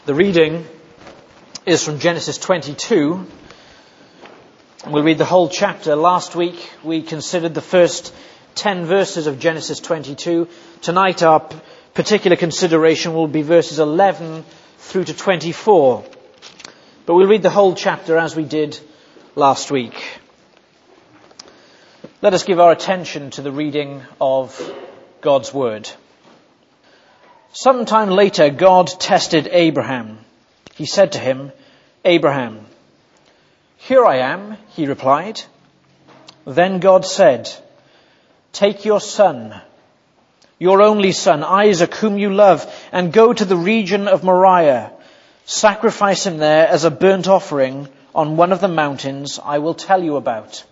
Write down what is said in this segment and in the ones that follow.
The reading is from Genesis 22. We'll read the whole chapter. Last week we considered the first 10 verses of Genesis 22. Tonight our particular consideration will be verses 11 through to 24. But we'll read the whole chapter as we did last week. Let us give our attention to the reading of God's Word. Sometime later, God tested Abraham. He said to him, "Abraham." "Here I am," he replied. Then God said, "Take your son, your only son, Isaac, whom you love, and go to the region of Moriah. Sacrifice him there as a burnt offering on one of the mountains I will tell you about."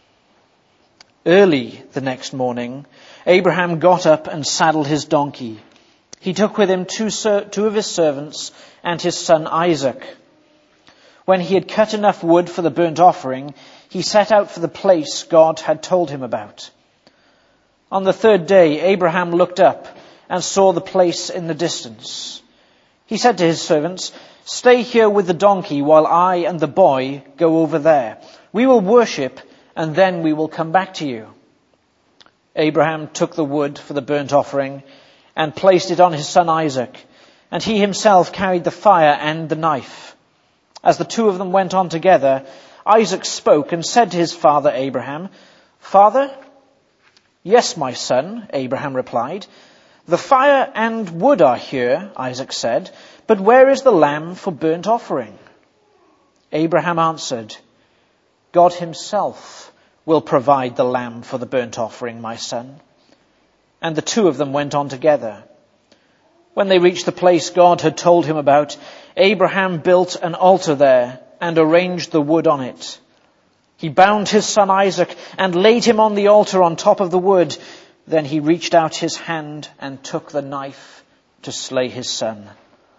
Early the next morning, Abraham got up and saddled his donkey. He took with him two of his servants and his son Isaac. When he had cut enough wood for the burnt offering, he set out for the place God had told him about. On the third day, Abraham looked up and saw the place in the distance. He said to his servants, "Stay here with the donkey while I and the boy go over there. We will worship and then we will come back to you." Abraham took the wood for the burnt offering and placed it on his son Isaac, and he himself carried the fire and the knife. As the two of them went on together, Isaac spoke and said to his father Abraham, "Father?" "Yes, my son," Abraham replied. "The fire and wood are here," Isaac said, "but where is the lamb for burnt offering?" Abraham answered, "God himself will provide the lamb for the burnt offering, my son." And the two of them went on together. When they reached the place God had told him about, Abraham built an altar there and arranged the wood on it. He bound his son Isaac and laid him on the altar on top of the wood. Then he reached out his hand and took the knife to slay his son.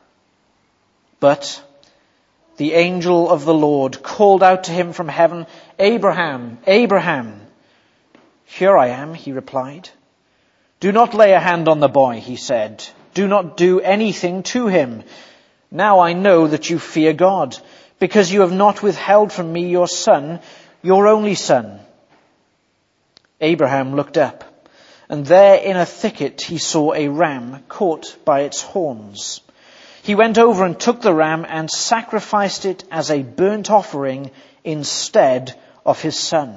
But the angel of the Lord called out to him from heaven, "Abraham, Abraham." "Here I am," he replied. "Do not lay a hand on the boy," he said. "Do not do anything to him. Now I know that you fear God, because you have not withheld from me your son, your only son." Abraham looked up, and there in a thicket he saw a ram caught by its horns. He went over and took the ram and sacrificed it as a burnt offering instead of his son.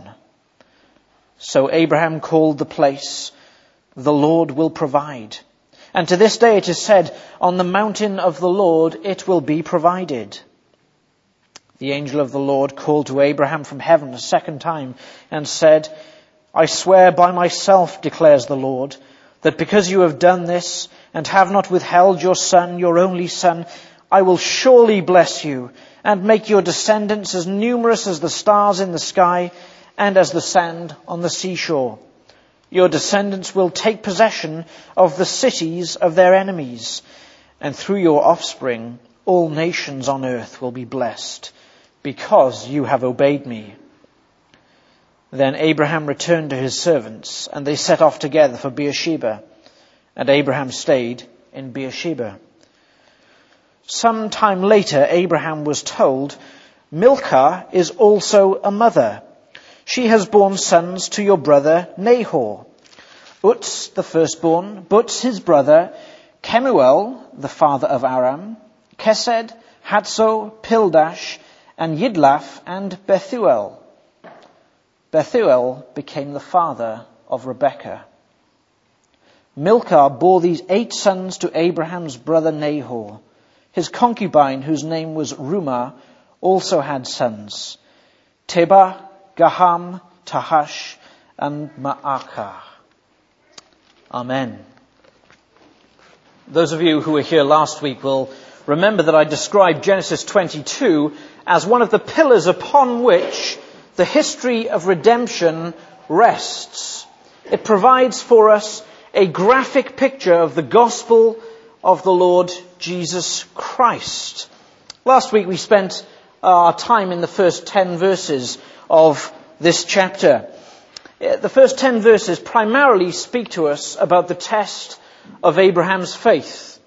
So Abraham called the place, "The Lord will provide." And to this day it is said, "On the mountain of the Lord it will be provided." The angel of the Lord called to Abraham from heaven a second time and said, "I swear by myself, declares the Lord, that because you have done this and have not withheld your son, your only son, I will surely bless you and make your descendants as numerous as the stars in the sky and as the sand on the seashore. Your descendants will take possession of the cities of their enemies, and through your offspring all nations on earth will be blessed, because you have obeyed me." Then Abraham returned to his servants, and they set off together for Beersheba, and Abraham stayed in Beersheba. Some time later, Abraham was told, "Milcah is also a mother. She has borne sons to your brother Nahor. Uz, the firstborn, Buz, his brother, Kemuel, the father of Aram, Kesed, Hatzo, Pildash, and Yidlaf, and Bethuel." Bethuel became the father of Rebekah. Milcah bore these 8 sons to Abraham's brother Nahor. His concubine, whose name was Rumah, also had sons, Tebah, Gaham, Tahash, and Ma'akah. Amen. Those of you who were here last week will remember that I described Genesis 22 as one of the pillars upon which the history of redemption rests. It provides for us a graphic picture of the gospel of the Lord Jesus Christ. Last week we spent our time in the first 10 verses of this chapter. The first 10 verses primarily speak to us about the test of Abraham's faith.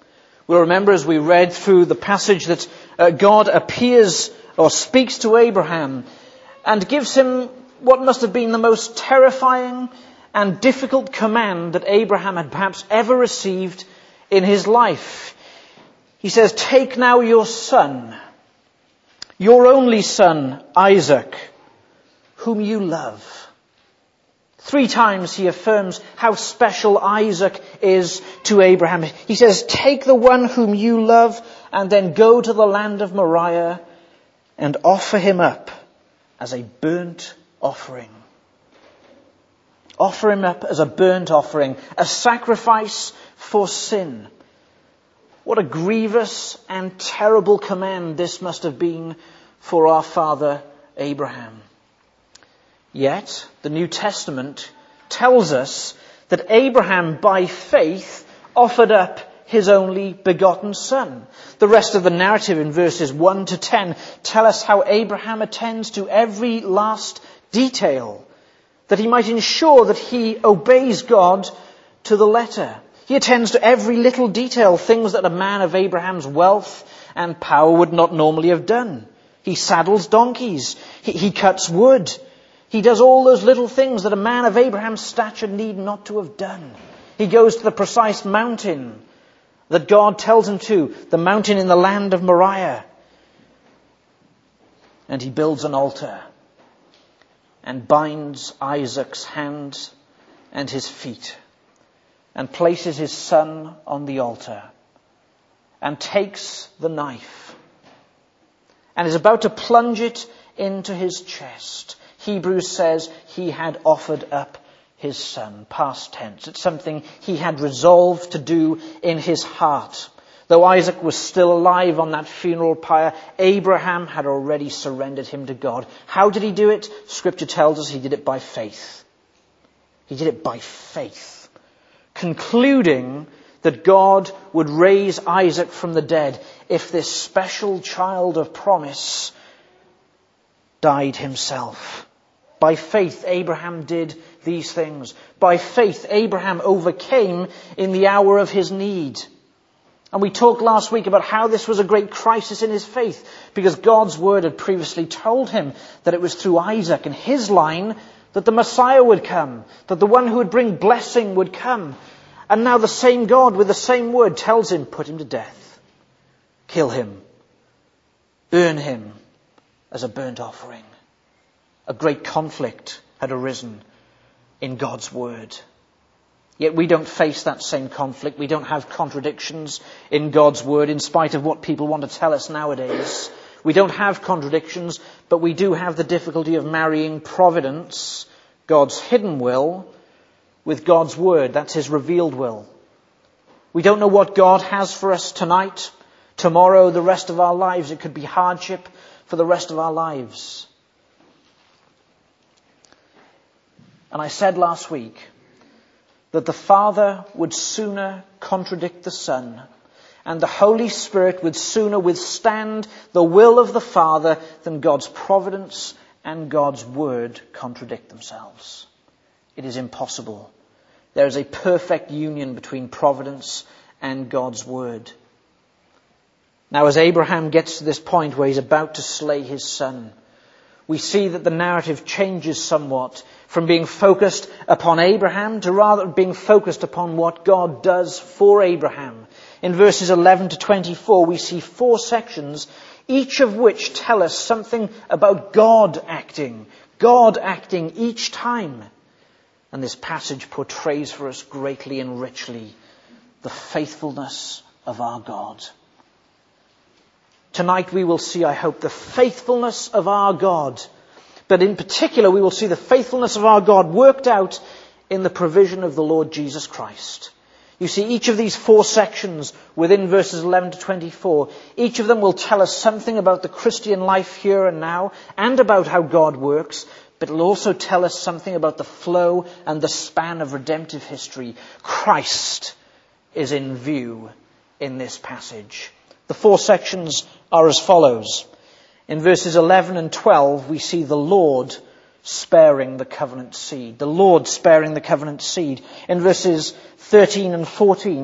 We'll remember as we read through the passage that God appears or speaks to Abraham and gives him what must have been the most terrifying and difficult command that Abraham had perhaps ever received in his life. He says, "Take now your son, your only son, Isaac, whom you love." 3 times he affirms how special Isaac is to Abraham. He says, "Take the one whom you love and then go to the land of Moriah and offer him up as a burnt offering." Offer him up as a burnt offering, a sacrifice for sin. What a grievous and terrible command this must have been for our father Abraham. Yet, the New Testament tells us that Abraham, by faith, offered up his only begotten son. The rest of the narrative in verses 1 to 10 tell us how Abraham attends to every last detail, that he might ensure that he obeys God to the letter. He attends to every little detail, things that a man of Abraham's wealth and power would not normally have done. He saddles donkeys. He cuts wood. He does all those little things that a man of Abraham's stature need not to have done. He goes to the precise mountain that God tells him to, the mountain in the land of Moriah. And he builds an altar and binds Isaac's hands and his feet and places his son on the altar and takes the knife and is about to plunge it into his chest. Hebrews says he had offered up his son, past tense. It's something he had resolved to do in his heart. Though Isaac was still alive on that funeral pyre, Abraham had already surrendered him to God. How did he do it? Scripture tells us he did it by faith. He did it by faith, concluding that God would raise Isaac from the dead if this special child of promise died himself. By faith, Abraham did these things. By faith, Abraham overcame in the hour of his need. And we talked last week about how this was a great crisis in his faith, because God's word had previously told him that it was through Isaac and his line that the Messiah would come, that the one who would bring blessing would come. And now the same God with the same word tells him, put him to death, kill him, burn him as a burnt offering. A great conflict had arisen in God's word. Yet we don't face that same conflict. We don't have contradictions in God's word, in spite of what people want to tell us nowadays. We don't have contradictions, but we do have the difficulty of marrying providence, God's hidden will, with God's word. That's his revealed will. We don't know what God has for us tonight, tomorrow, the rest of our lives. It could be hardship for the rest of our lives. And I said last week that the Father would sooner contradict the Son, and the Holy Spirit would sooner withstand the will of the Father than God's providence and God's word contradict themselves. It is impossible. There is a perfect union between providence and God's word. Now, as Abraham gets to this point where he's about to slay his son, we see that the narrative changes somewhat from being focused upon Abraham to rather being focused upon what God does for Abraham. In verses 11 to 24, we see 4 sections, each of which tell us something about God acting each time. And this passage portrays for us greatly and richly the faithfulness of our God. Tonight we will see, I hope, the faithfulness of our God. But in particular, we will see the faithfulness of our God worked out in the provision of the Lord Jesus Christ. You see, each of these 4 sections within verses 11 to 24, each of them will tell us something about the Christian life here and now, and about how God works, but it will also tell us something about the flow and the span of redemptive history. Christ is in view in this passage. The 4 sections are as follows. In verses 11 and 12, we see the Lord sparing the covenant seed. The Lord sparing the covenant seed. In verses 13 and 14,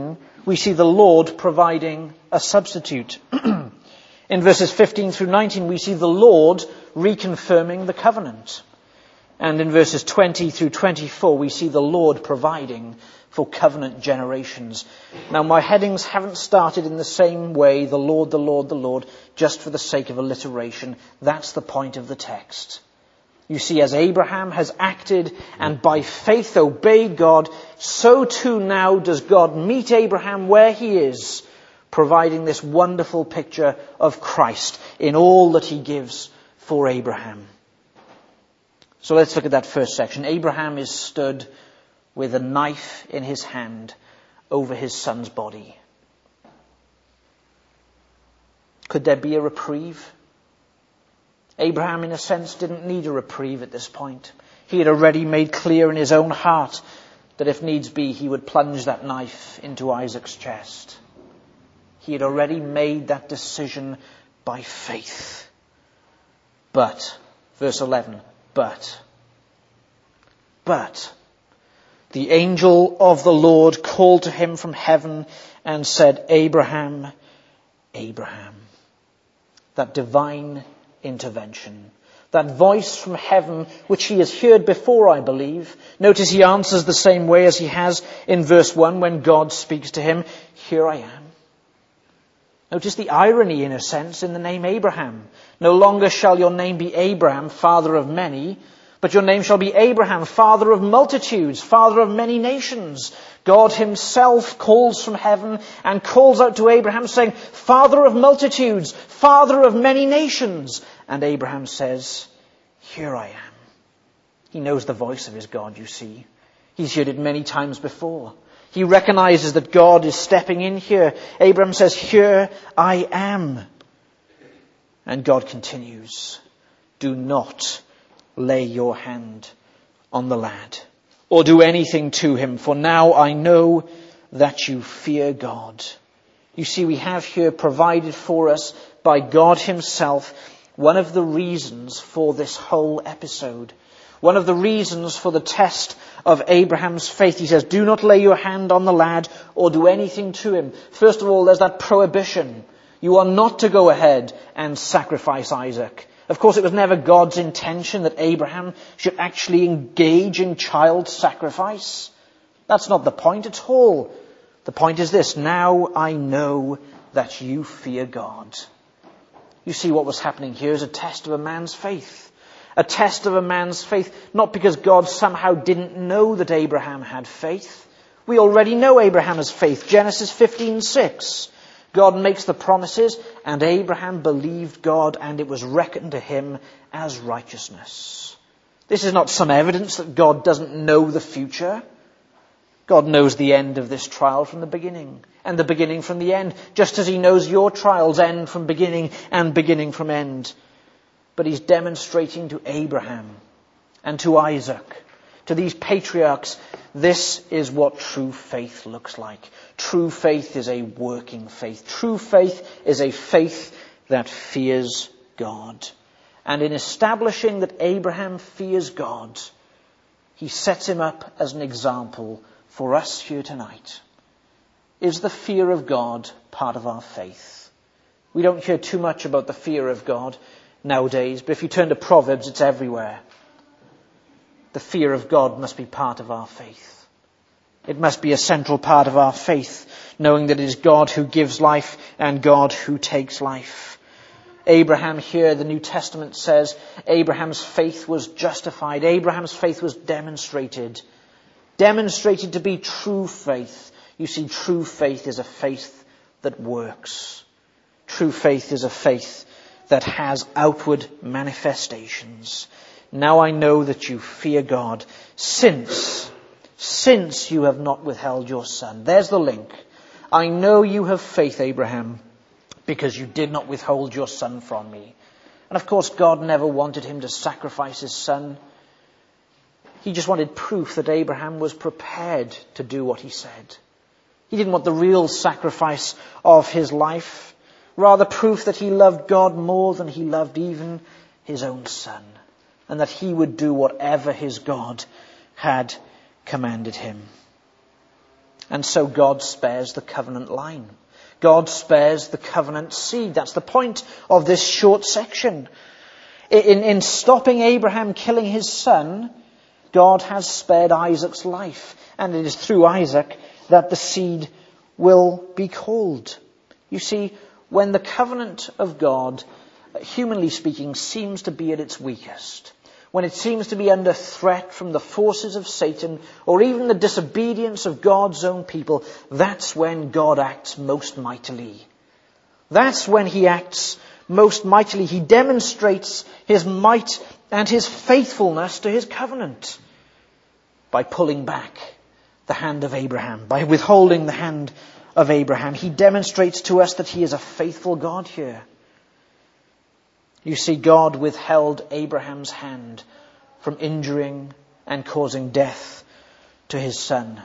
we see the Lord providing a substitute. In verses 15 through 19, we see the Lord reconfirming the covenant. And in verses 20 through 24, we see the Lord providing for covenant generations. Now, my headings haven't started in the same way, the Lord, the Lord, the Lord, just for the sake of alliteration. That's the point of the text. You see, as Abraham has acted and by faith obeyed God, so too now does God meet Abraham where he is, providing this wonderful picture of Christ in all that he gives for Abraham. So let's look at that first section. Abraham is stood with a knife in his hand over his son's body. Could there be a reprieve? Abraham, in a sense, didn't need a reprieve at this point. He had already made clear in his own heart that if needs be, he would plunge that knife into Isaac's chest. He had already made that decision by faith. But, verse 11, but the angel of the Lord called to him from heaven and said, Abraham, Abraham. That divine intervention. That voice from heaven, which he has heard before, I believe. Notice he answers the same way as he has in verse 1 when God speaks to him. Here I am. Notice the irony, in a sense, in the name Abraham. No longer shall your name be Abraham, father of many, but your name shall be Abraham, father of multitudes, father of many nations. God himself calls from heaven and calls out to Abraham saying, Father of multitudes, father of many nations. And Abraham says, here I am. He knows the voice of his God, you see. He's heard it many times before. He recognizes that God is stepping in here. Abraham says, here I am. And God continues, do not lay your hand on the lad or do anything to him, for now I know that you fear God. You see, we have here provided for us by God himself one of the reasons for this whole episode. One of the reasons for the test of Abraham's faith. He says, do not lay your hand on the lad or do anything to him. First of all, there's that prohibition. You are not to go ahead and sacrifice Isaac. Of course, it was never God's intention that Abraham should actually engage in child sacrifice. That's not the point at all. The point is this, now I know that you fear God. You see, what was happening here is a test of a man's faith. A test of a man's faith, not because God somehow didn't know that Abraham had faith. We already know Abraham has faith. Genesis 15:6. God makes the promises, and Abraham believed God, and it was reckoned to him as righteousness. This is not some evidence that God doesn't know the future. God knows the end of this trial from the beginning, and the beginning from the end, just as he knows your trials end from beginning and beginning from end. But he's demonstrating to Abraham and to Isaac, to these patriarchs, this is what true faith looks like. True faith is a working faith. True faith is a faith that fears God. And in establishing that Abraham fears God, he sets him up as an example for us here tonight. Is the fear of God part of our faith? We don't hear too much about the fear of God nowadays, but if you turn to Proverbs, it's everywhere. The fear of God must be part of our faith. It must be a central part of our faith, knowing that it is God who gives life and God who takes life. Abraham here, the New Testament says, Abraham's faith was justified. Abraham's faith was demonstrated. Demonstrated to be true faith. You see, true faith is a faith that works. True faith is a faith that has outward manifestations. Now I know that you fear God, since you have not withheld your son. There's the link. I know you have faith, Abraham, because you did not withhold your son from me. And of course, God never wanted him to sacrifice his son. He just wanted proof that Abraham was prepared to do what he said. He didn't want the real sacrifice of his life, rather proof that he loved God more than he loved even his own son, and that he would do whatever his God had commanded him. And so God spares the covenant line. God spares the covenant seed. That's the point of this short section. In stopping Abraham killing his son, God has spared Isaac's life. And it is through Isaac that the seed will be called. You see, when the covenant of God, humanly speaking, seems to be at its weakest, when it seems to be under threat from the forces of Satan or even the disobedience of God's own people, that's when God acts most mightily. That's when he acts most mightily. He demonstrates his might and his faithfulness to his covenant by pulling back the hand of Abraham, by withholding the hand of Abraham. He demonstrates to us that he is a faithful God here. You see, God withheld Abraham's hand from injuring and causing death to his son.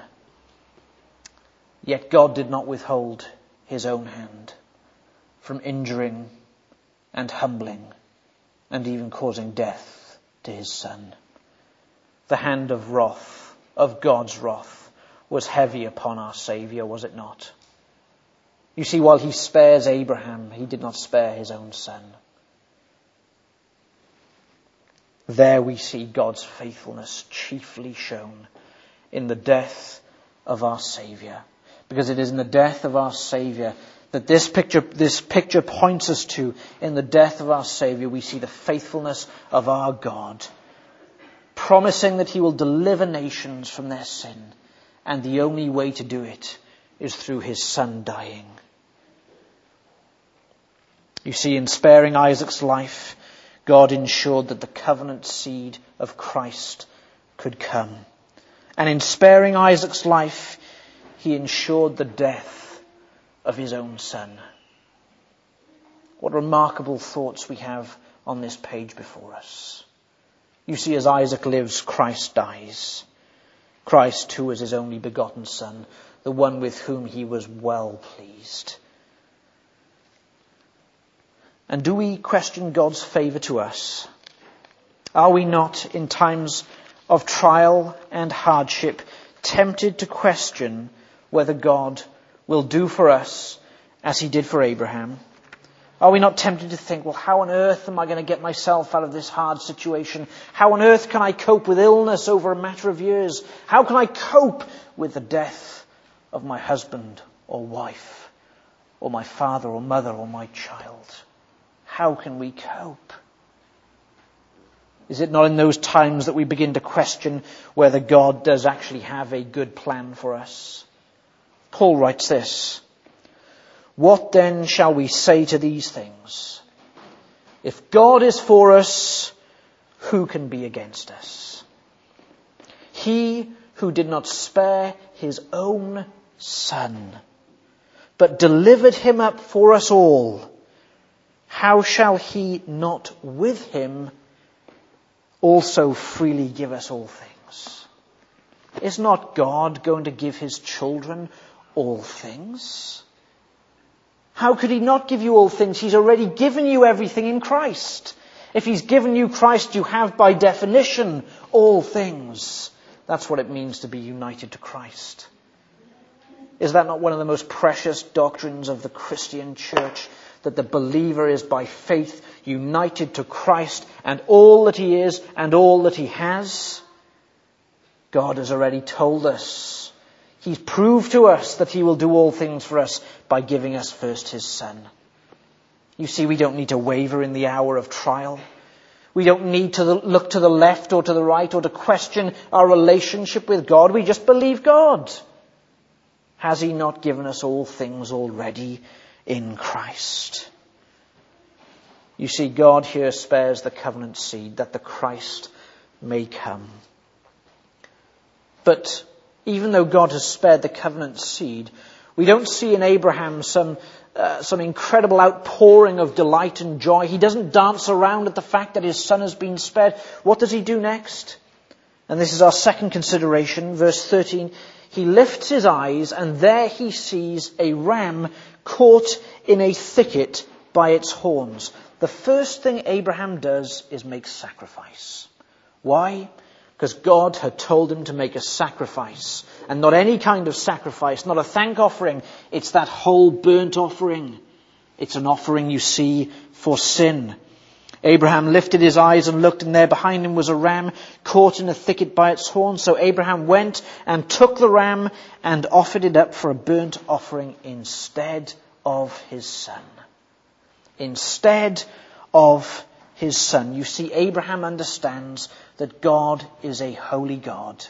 Yet God did not withhold his own hand from injuring and humbling and even causing death to his son. The hand of wrath, of God's wrath, was heavy upon our Saviour, was it not? You see, while he spares Abraham, he did not spare his own son. There we see God's faithfulness chiefly shown in the death of our Saviour. Because it is in the death of our Saviour that this picture points us to. In the death of our Saviour, we see the faithfulness of our God, promising that he will deliver nations from their sin. And the only way to do it is through his son dying. You see, in sparing Isaac's life, God ensured that the covenant seed of Christ could come. And in sparing Isaac's life, he ensured the death of his own son. What remarkable thoughts we have on this page before us. You see, as Isaac lives, Christ dies. Christ, who was his only begotten son, the one with whom he was well pleased. And do we question God's favour to us? Are we not, in times of trial and hardship, tempted to question whether God will do for us as he did for Abraham? Are we not tempted to think, well, how on earth am I going to get myself out of this hard situation? How on earth can I cope with illness over a matter of years? How can I cope with the death of my husband or wife or my father or mother or my child? How can we cope? Is it not in those times that we begin to question whether God does actually have a good plan for us? Paul writes this: "What then shall we say to these things? If God is for us, who can be against us? He who did not spare his own son, but delivered him up for us all, how shall he not with him also freely give us all things?" Is not God going to give his children all things? How could he not give you all things? He's already given you everything in Christ. If he's given you Christ, you have by definition all things. That's what it means to be united to Christ. Is that not one of the most precious doctrines of the Christian church? That the believer is by faith united to Christ and all that he is and all that he has. God has already told us. He's proved to us that he will do all things for us by giving us first his son. You see, we don't need to waver in the hour of trial. We don't need to look to the left or to the right or to question our relationship with God. We just believe God. Has he not given us all things already in Christ? You see, God here spares the covenant seed that the Christ may come. But even though God has spared the covenant seed, we don't see in Abraham some incredible outpouring of delight and joy. He doesn't dance around at the fact that his son has been spared. What does he do next? And this is our second consideration, verse 13. He lifts his eyes, and there he sees a ram caught in a thicket by its horns. The first thing Abraham does is make sacrifice. Why? Because God had told him to make a sacrifice. And not any kind of sacrifice, not a thank offering. It's that whole burnt offering. It's an offering, you see, for sin. Abraham lifted his eyes and looked, and there behind him was a ram caught in a thicket by its horns. So Abraham went and took the ram and offered it up for a burnt offering instead of his son. Instead of his son. You see, Abraham understands that God is a holy God.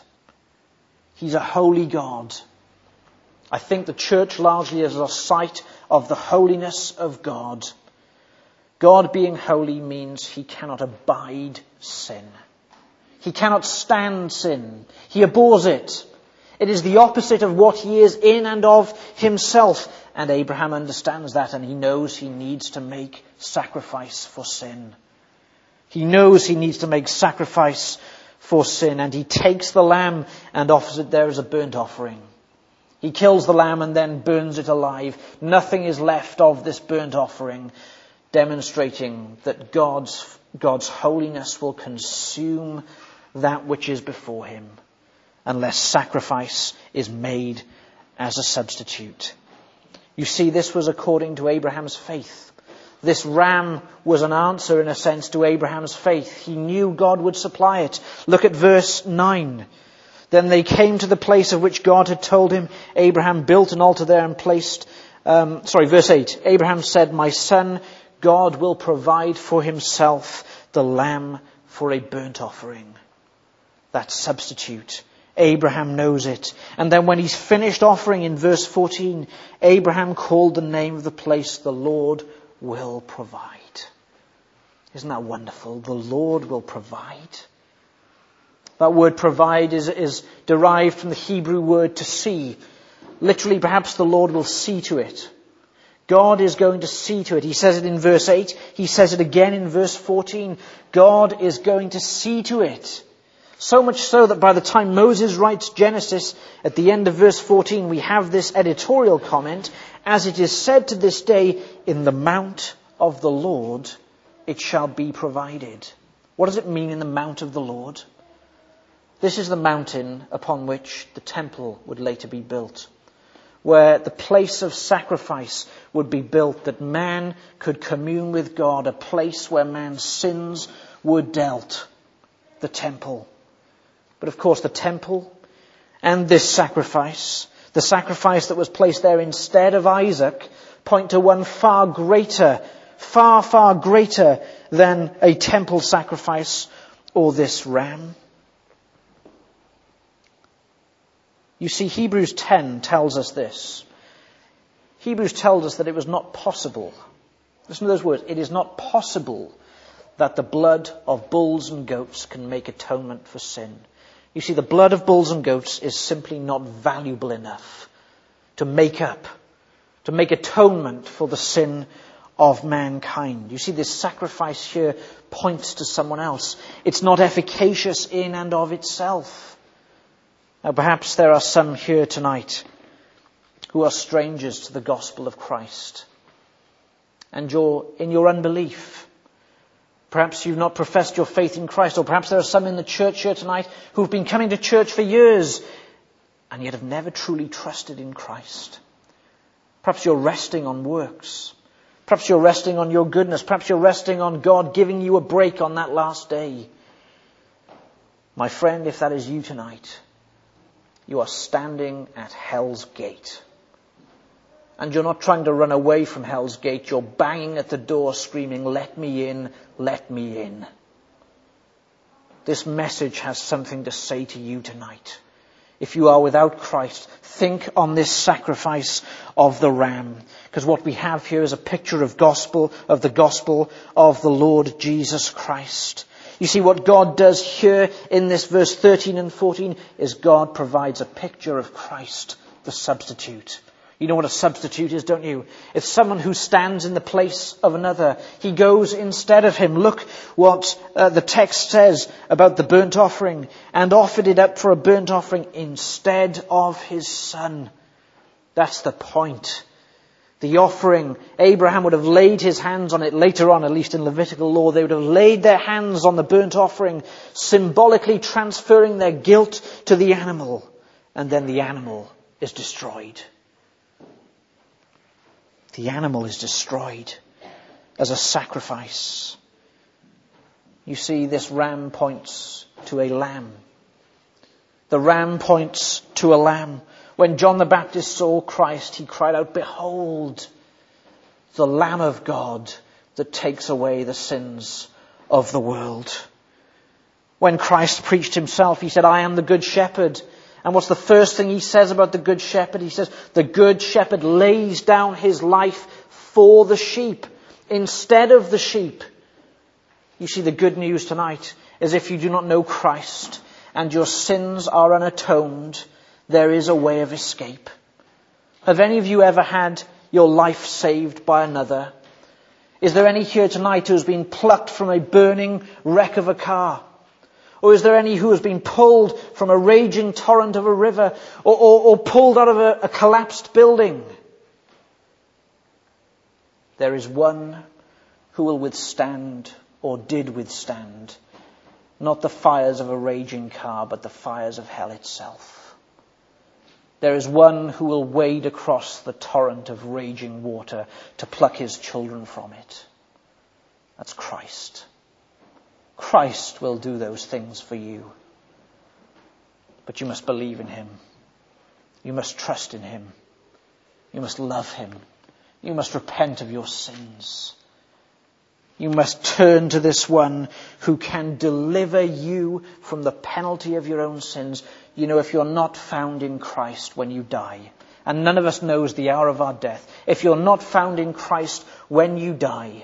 He's a holy God. I think the church largely is a sight of the holiness of God. God being holy means he cannot abide sin. He cannot stand sin. He abhors it. It is the opposite of what he is in and of himself. And Abraham understands that, and he knows he needs to make sacrifice for sin. He knows he needs to make sacrifice for sin, and he takes the lamb and offers it there as a burnt offering. He kills the lamb and then burns it alive. Nothing is left of this burnt offering, demonstrating that God's holiness will consume that which is before him, unless sacrifice is made as a substitute. You see, this was according to Abraham's faith. This ram was an answer, in a sense, to Abraham's faith. He knew God would supply it. Look at verse 9. Then they came to the place of which God had told him. Abraham built an altar there and placed... verse 8. Abraham said, "My son, God will provide for himself the lamb for a burnt offering." That substitute. Abraham knows it. And then when he's finished offering in verse 14, Abraham called the name of the place, "The Lord will provide." Isn't that wonderful? The Lord will provide. That word provide is derived from the Hebrew word to see. Literally, perhaps the Lord will see to it. God is going to see to it. He says it in verse 8. He says it again in verse 14. God is going to see to it. So much so that by the time Moses writes Genesis, at the end of verse 14, we have this editorial comment, "As it is said to this day, in the mount of the Lord it shall be provided." What does it mean, in the mount of the Lord? This is the mountain upon which the temple would later be built, where the place of sacrifice would be built, that man could commune with God, a place where man's sins were dealt, the temple. But of course the temple and this sacrifice, the sacrifice that was placed there instead of Isaac, point to one far greater than a temple sacrifice or this ram. You see, Hebrews 10 tells us this. Hebrews tells us that it was not possible. Listen to those words. It is not possible that the blood of bulls and goats can make atonement for sin. You see, the blood of bulls and goats is simply not valuable enough to make atonement for the sin of mankind. You see, this sacrifice here points to someone else. It's not efficacious in and of itself. Now, perhaps there are some here tonight who are strangers to the gospel of Christ. And in your unbelief, perhaps you've not professed your faith in Christ, or perhaps there are some in the church here tonight who've been coming to church for years and yet have never truly trusted in Christ. Perhaps you're resting on works. Perhaps you're resting on your goodness. Perhaps you're resting on God giving you a break on that last day. My friend, if that is you tonight, you are standing at hell's gate. And you're not trying to run away from hell's gate. You're banging at the door screaming, "Let me in, let me in." This message has something to say to you tonight. If you are without Christ, think on this sacrifice of the ram. Because what we have here is a picture of the gospel of the Lord Jesus Christ. You see, what God does here in this verse 13 and 14 is God provides a picture of Christ, the substitute. You know what a substitute is, don't you? It's someone who stands in the place of another. He goes instead of him. Look what the text says about the burnt offering. "And offered it up for a burnt offering instead of his son." That's the point. The offering, Abraham would have laid his hands on it later on, at least in Levitical law. They would have laid their hands on the burnt offering, symbolically transferring their guilt to the animal. And then the animal is destroyed. The animal is destroyed as a sacrifice. You see, this ram points to a lamb. The ram points to a lamb. When John the Baptist saw Christ, he cried out, "Behold, the Lamb of God that takes away the sins of the world." When Christ preached himself, he said, "I am the good shepherd." And what's the first thing he says about the good shepherd? He says, the good shepherd lays down his life for the sheep instead of the sheep. You see, the good news tonight is if you do not know Christ and your sins are unatoned, there is a way of escape. Have any of you ever had your life saved by another? Is there any here tonight who has been plucked from a burning wreck of a car? Or is there any who has been pulled from a raging torrent of a river, or pulled out of a collapsed building? There is one who will withstand, or did withstand, not the fires of a raging car, but the fires of hell itself. There is one who will wade across the torrent of raging water to pluck his children from it. That's Christ. Christ will do those things for you. But you must believe in him. You must trust in him. You must love him. You must repent of your sins. You must turn to this one who can deliver you from the penalty of your own sins. You know, if you're not found in Christ when you die, and none of us knows the hour of our death, if you're not found in Christ when you die,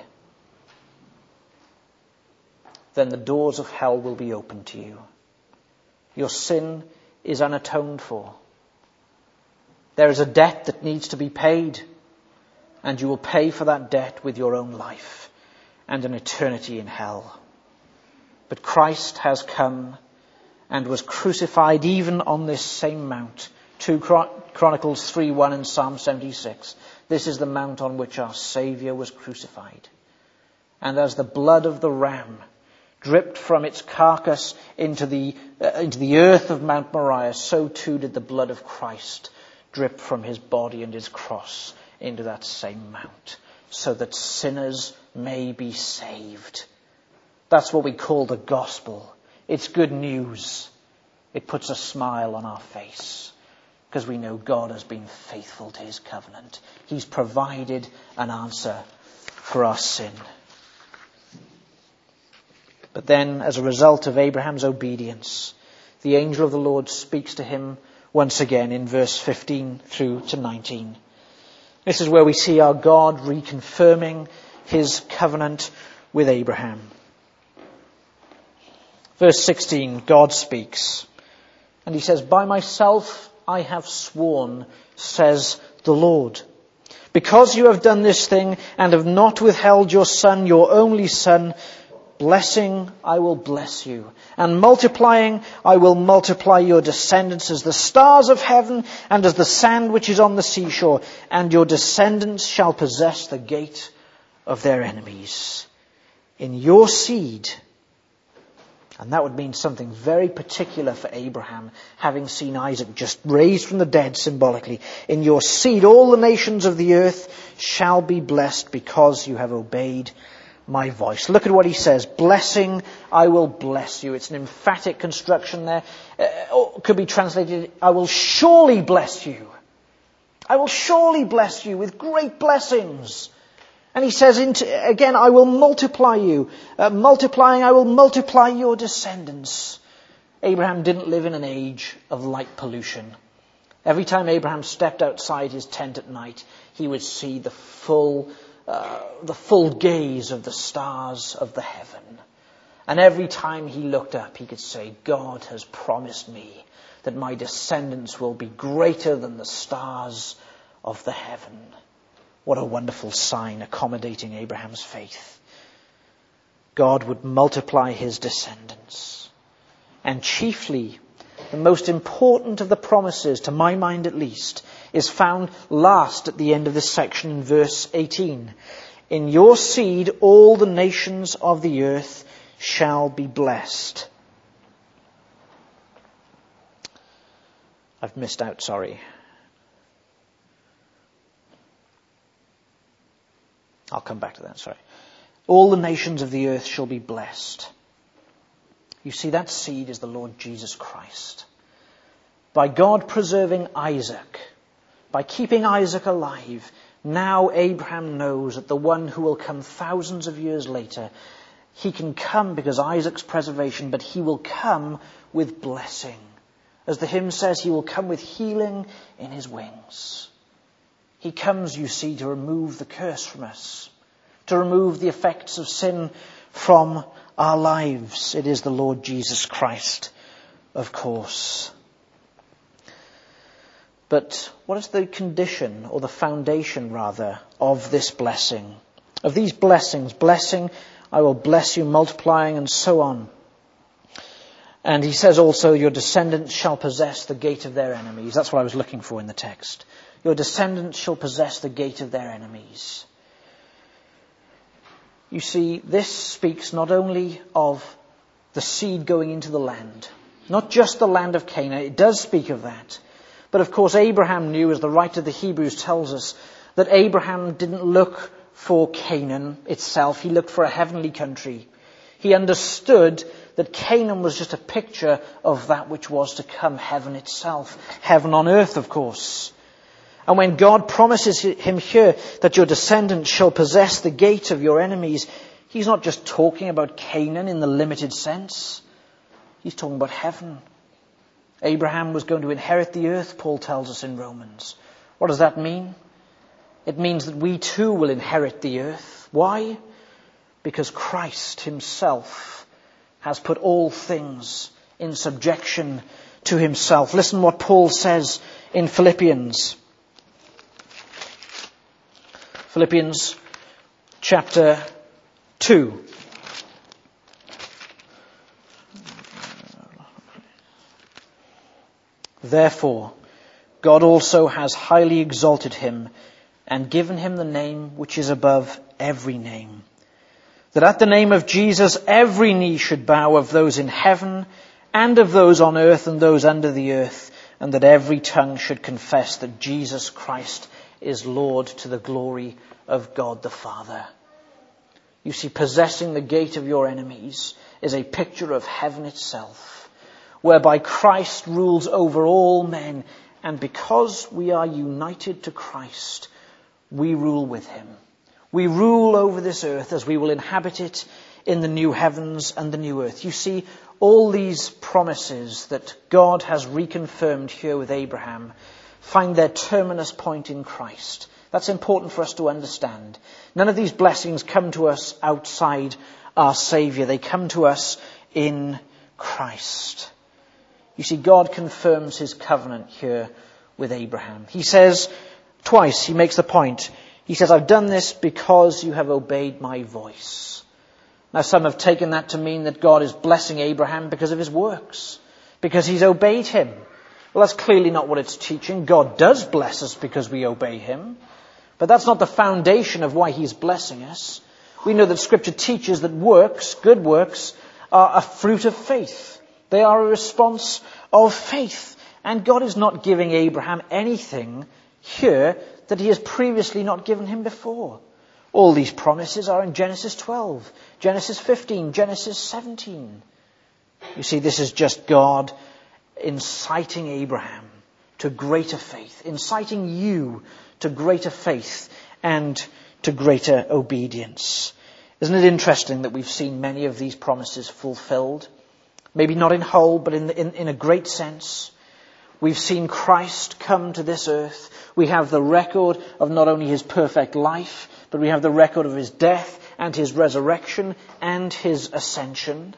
then the doors of hell will be open to you. Your sin is unatoned for. There is a debt that needs to be paid, and you will pay for that debt with your own life and an eternity in hell. But Christ has come and was crucified even on this same mount. 2 Chronicles 3:1 and Psalm 76. This is the mount on which our Saviour was crucified. And as the blood of the ram dripped from its carcass into the earth of Mount Moriah, so too did the blood of Christ drip from his body and his cross into that same mount, so that sinners may be saved. That's what we call the gospel. It's good news. It puts a smile on our face because we know God has been faithful to his covenant. He's provided an answer for our sin. But then, as a result of Abraham's obedience, the angel of the Lord speaks to him once again in verse 15 through to 19. This is where we see our God reconfirming his covenant with Abraham. Verse 16, God speaks. And he says, "By myself I have sworn, says the Lord. Because you have done this thing and have not withheld your son, your only son, blessing, I will bless you. And multiplying, I will multiply your descendants as the stars of heaven and as the sand which is on the seashore. And your descendants shall possess the gate of their enemies. In your seed," and that would mean something very particular for Abraham, having seen Isaac just raised from the dead symbolically. "In your seed, all the nations of the earth shall be blessed because you have obeyed my voice." Look at what he says. Blessing, I will bless you. It's an emphatic construction there. Or could be translated, I will surely bless you. I will surely bless you with great blessings. And he says again, I will multiply you. Multiplying, I will multiply your descendants. Abraham didn't live in an age of light pollution. Every time Abraham stepped outside his tent at night, he would see the full gaze of the stars of the heaven. And every time he looked up, he could say, God has promised me that my descendants will be greater than the stars of the heaven. What a wonderful sign accommodating Abraham's faith. God would multiply his descendants. And chiefly the most important of the promises, to my mind at least, is found last at the end of this section in verse 18. In your seed all the nations of the earth shall be blessed. I've missed out, sorry. I'll come back to that, sorry. All the nations of the earth shall be blessed. You see, that seed is the Lord Jesus Christ. By God preserving Isaac, by keeping Isaac alive, now Abraham knows that the one who will come thousands of years later, he can come because Isaac's preservation, but he will come with blessing. As the hymn says, he will come with healing in his wings. He comes, you see, to remove the curse from us, to remove the effects of sin from our lives. It is the Lord Jesus Christ, of course. But what is the condition, or the foundation rather, of this blessing? Of these blessings, blessing, I will bless you, multiplying, and so on. And he says also, your descendants shall possess the gate of their enemies. That's what I was looking for in the text. Your descendants shall possess the gate of their enemies. You see, this speaks not only of the seed going into the land, not just the land of Canaan, it does speak of that. But of course Abraham knew, as the writer of the Hebrews tells us, that Abraham didn't look for Canaan itself, he looked for a heavenly country. He understood that Canaan was just a picture of that which was to come, heaven itself, heaven on earth, of course. And when God promises him here that your descendants shall possess the gate of your enemies, he's not just talking about Canaan in the limited sense. He's talking about heaven. Abraham was going to inherit the earth, Paul tells us in Romans. What does that mean? It means that we too will inherit the earth. Why? Because Christ himself has put all things in subjection to himself. Listen what Paul says in Philippians. Philippians chapter 2. Therefore, God also has highly exalted him and given him the name which is above every name, that at the name of Jesus every knee should bow, of those in heaven and of those on earth and those under the earth, and that every tongue should confess that Jesus Christ is Lord, to the glory of God the Father. You see, possessing the gate of your enemies is a picture of heaven itself, whereby Christ rules over all men, and because we are united to Christ, we rule with him. We rule over this earth as we will inhabit it in the new heavens and the new earth. You see, all these promises that God has reconfirmed here with Abraham find their terminus point in Christ. That's important for us to understand. None of these blessings come to us outside our Saviour. They come to us in Christ. You see, God confirms his covenant here with Abraham. He says twice, he makes the point. He says, I've done this because you have obeyed my voice. Now, some have taken that to mean that God is blessing Abraham because of his works, because he's obeyed him. Well, that's clearly not what it's teaching. God does bless us because we obey him, but that's not the foundation of why he's blessing us. We know that Scripture teaches that works, good works, are a fruit of faith. They are a response of faith. And God is not giving Abraham anything here that he has previously not given him before. All these promises are in Genesis 12, Genesis 15, Genesis 17. You see, this is just God inciting Abraham to greater faith, inciting you to greater faith and to greater obedience. Isn't it interesting that we've seen many of these promises fulfilled? Maybe not in whole, but in a great sense. We've seen Christ come to this earth. We have the record of not only his perfect life, but we have the record of his death and his resurrection and his ascension.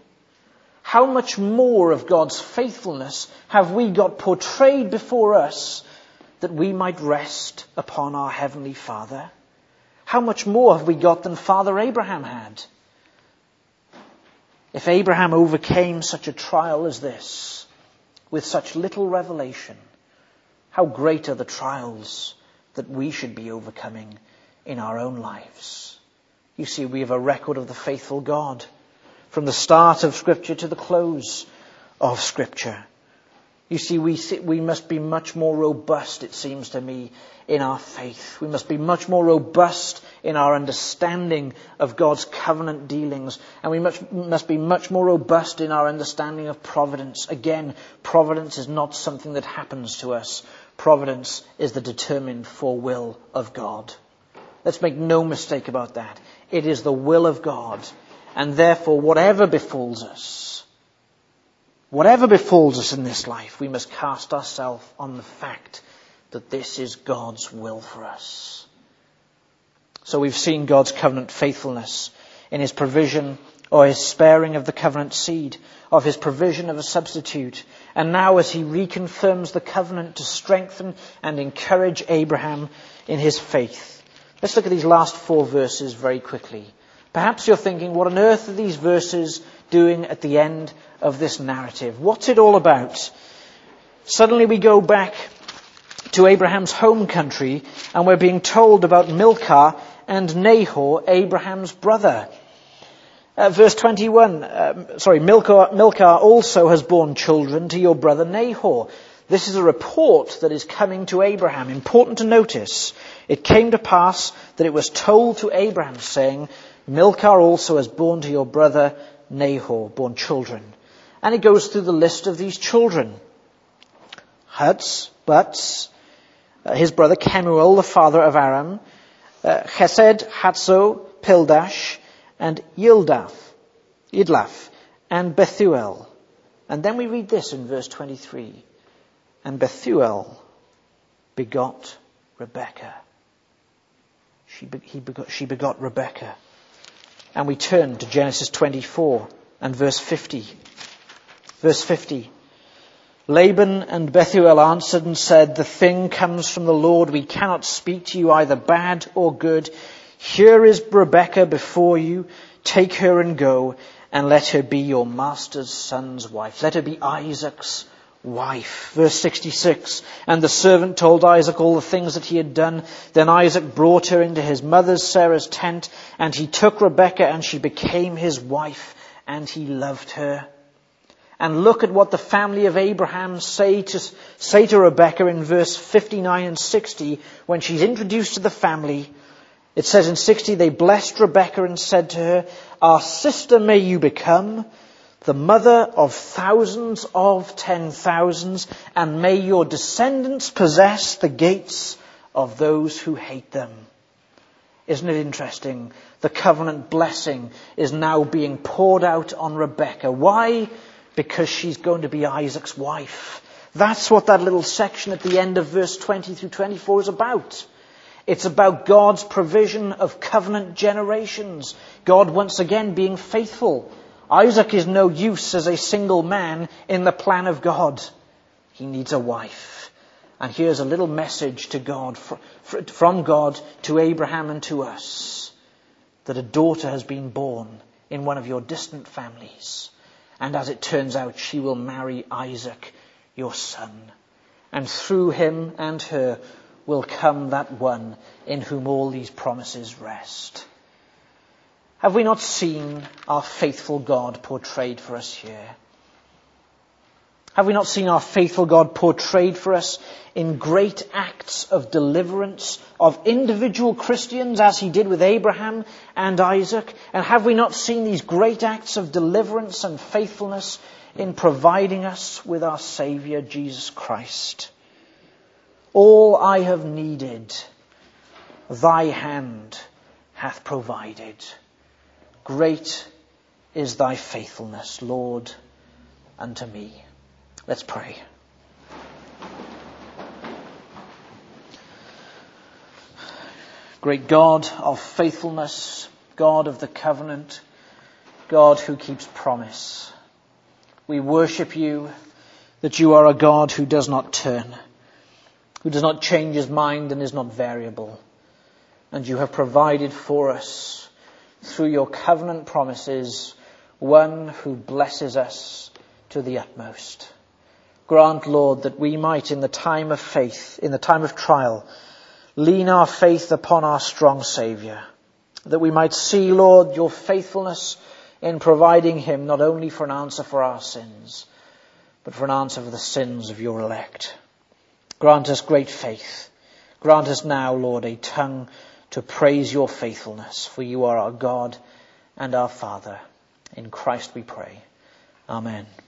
How much more of God's faithfulness have we got portrayed before us that we might rest upon our Heavenly Father? How much more have we got than Father Abraham had? If Abraham overcame such a trial as this, with such little revelation, how great are the trials that we should be overcoming in our own lives. You see, we have a record of the faithful God from the start of Scripture to the close of Scripture. You see, we must be much more robust, it seems to me, in our faith. We must be much more robust in our understanding of God's covenant dealings. And we must be much more robust in our understanding of providence. Again, providence is not something that happens to us. Providence is the determined will of God. Let's make no mistake about that. It is the will of God. And therefore, whatever befalls us in this life, we must cast ourselves on the fact that this is God's will for us. So we've seen God's covenant faithfulness in his provision or his sparing of the covenant seed, of his provision of a substitute. And now as he reconfirms the covenant to strengthen and encourage Abraham in his faith. Let's look at these last 4 verses very quickly. Perhaps you're thinking, what on earth are these verses doing at the end of this narrative? What's it all about? Suddenly we go back to Abraham's home country and we're being told about Milcah and Nahor, Abraham's brother. Verse 21, Milcah also has borne children to your brother Nahor. This is a report that is coming to Abraham. Important to notice. It came to pass that it was told to Abraham, saying, Milcah also has borne to your brother Nahor, born children. And it goes through the list of these children. Hutz, his brother Kemuel, the father of Aram, Chesed, Hatzo, Pildash, and Yidlaf, and Bethuel. And then we read this in verse 23. And Bethuel begot Rebekah. She begot Rebekah. And we turn to Genesis 24 and verse 50. Verse 50. Laban and Bethuel answered and said, the thing comes from the Lord. We cannot speak to you either bad or good. Here is Rebekah before you. Take her and go, and let her be your master's son's wife. Let her be Isaac's wife. Verse 66. And the servant told Isaac all the things that he had done. Then Isaac brought her into his mother Sarah's tent, and he took Rebekah, and she became his wife, and he loved her. And look at what the family of Abraham say to Rebekah in verse 59 and 60 when she's introduced to the family. It says in 60, they blessed Rebekah and said to her, our sister may you become, the mother of thousands of 10,000s, and may your descendants possess the gates of those who hate them. Isn't it interesting? The covenant blessing is now being poured out on Rebekah. Why? Because she's going to be Isaac's wife. That's what that little section at the end of verse 20 through 24 is about. It's about God's provision of covenant generations. God once again being faithful. Isaac is no use as a single man in the plan of God. He needs a wife. And here's a little message to God, from God to Abraham and to us, that a daughter has been born in one of your distant families. And as it turns out, she will marry Isaac, your son. And through him and her will come that one in whom all these promises rest. Have we not seen our faithful God portrayed for us here? Have we not seen our faithful God portrayed for us in great acts of deliverance of individual Christians as he did with Abraham and Isaac? And have we not seen these great acts of deliverance and faithfulness in providing us with our Saviour, Jesus Christ? All I have needed, thy hand hath provided. Great is thy faithfulness, Lord, unto me. Let's pray. Great God of faithfulness, God of the covenant, God who keeps promise. We worship you that you are a God who does not turn, who does not change his mind and is not variable. And you have provided for us through your covenant promises one who blesses us to the utmost. Grant, Lord, that we might in the time of faith, in the time of trial, lean our faith upon our strong Saviour, that we might see, Lord, your faithfulness in providing him not only for an answer for our sins, but for an answer for the sins of your elect. Grant us great faith. Grant us now, Lord, a tongue to praise your faithfulness, for you are our God and our Father. In Christ we pray. Amen.